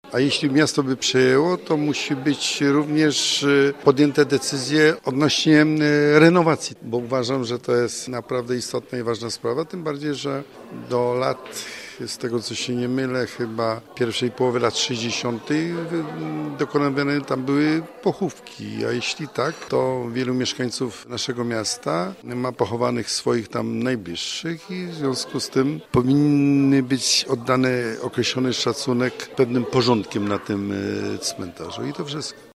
A jeśli miasto by przejęło, to musi być również podjęte decyzje odnośnie renowacji, bo uważam, że to jest naprawdę istotna i ważna sprawa, tym bardziej, że do lat, z tego co się nie mylę, chyba pierwszej połowy lat 60. dokonywane tam były pochówki, a jeśli tak, to wielu mieszkańców naszego miasta ma pochowanych swoich tam najbliższych i w związku z tym powinny być oddane określony szacunek pewnym porządkiem na tym cmentarzu i to wszystko.